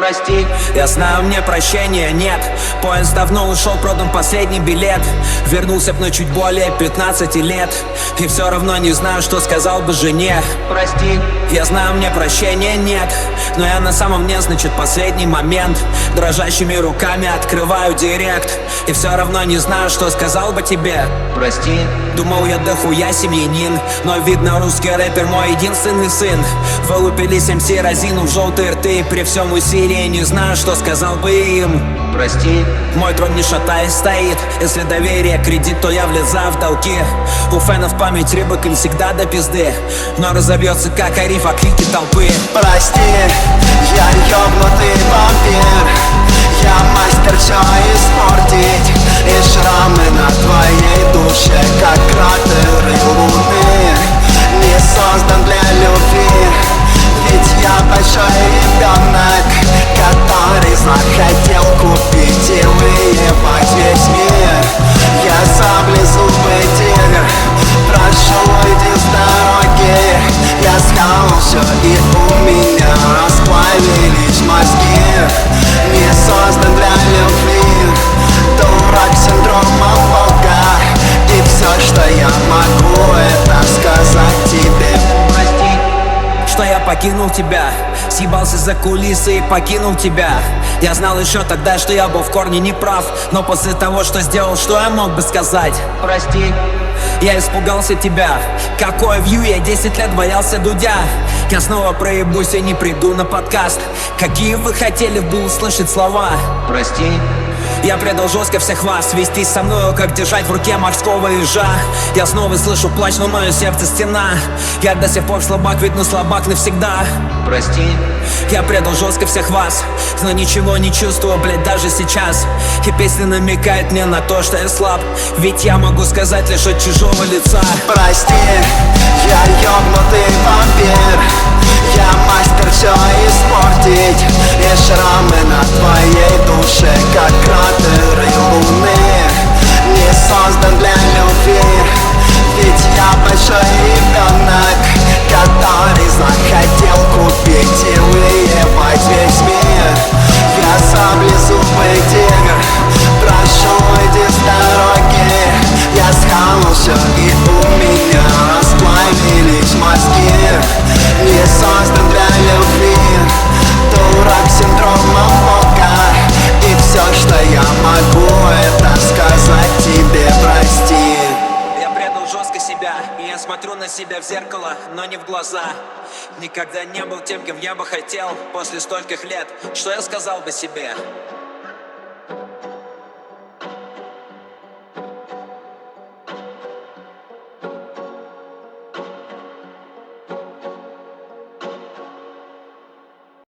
прости. Я знаю, мне прощения нет. Поезд давно ушел, продан последний билет. Вернулся б, но чуть более 15 лет. И все равно не знаю, что сказал бы жене. Прости. Я знаю, мне прощения нет, но я на самом дне, значит, последний момент. Дрожащими руками открываю директ. И все равно не знаю, что сказал бы тебе. Прости. Думал, я дохуя семьянин, но видно, русский рэпер мой единственный сын. Вылупились МС, разинув желтые рты. При всем усилии не знаю, что сказал бы им. Прости. Мой трон не шатаясь стоит. Если доверие кредит, то я влезаю в долги. У фенов память рыбок им всегда до пизды, но разобьется как ариф о крики толпы. Прости, я ёбнутый вампир. Я мастер все испортить. И шрамы на твоей душе, как кратеры луны. Не создан для любви, ведь я большой ребенок, который захотел купить и выебать весь мир. Я саблезубый тигр, прошу, уйди с дороги. Я сказал все, и у меня расплавились мозги. Не создан для любви, дурак синдрома Бога. И все, что я могу, это сказать тебе Прости. Что я покинул тебя, съебался за кулисы и покинул тебя. Я знал еще тогда, что я был в корне неправ, но после того, что сделал, что я мог бы сказать? Прости. Я испугался тебя. Какое вью, я 10 лет боялся Дудя. Я снова проебусь и не приду на подкаст. Какие вы хотели бы услышать слова? Прости. Я предал жестко всех вас, вестись со мною, как держать в руке морского ежа. Я снова слышу плач, но мое сердце стена. Я до сих пор слабак, ведь слабак навсегда. Прости. Я предал жестко всех вас, но ничего не чувствую, блядь, даже сейчас. И песня намекает мне на то, что я слаб, ведь я могу сказать лишь от чужого лица. прости, я ёбнутый вампир. Я мастер все испортить. И шрамы на твоей душе, как кратеры луны. Не создан для любви, ведь я большой ребенок, который захотел купить и выебать весь мир. Я саблезубый тигр, прошу, уйди с дороги. Я сказал все, и у меня расплавились мозги. Не создан для любви, дурак синдрома Бога. И все, что я могу, это сказать тебе прости. Я предал жестко себя, и я смотрю на себя в зеркало, но не в глаза. Никогда не был тем, кем я бы хотел после стольких лет. Что я сказал бы себе?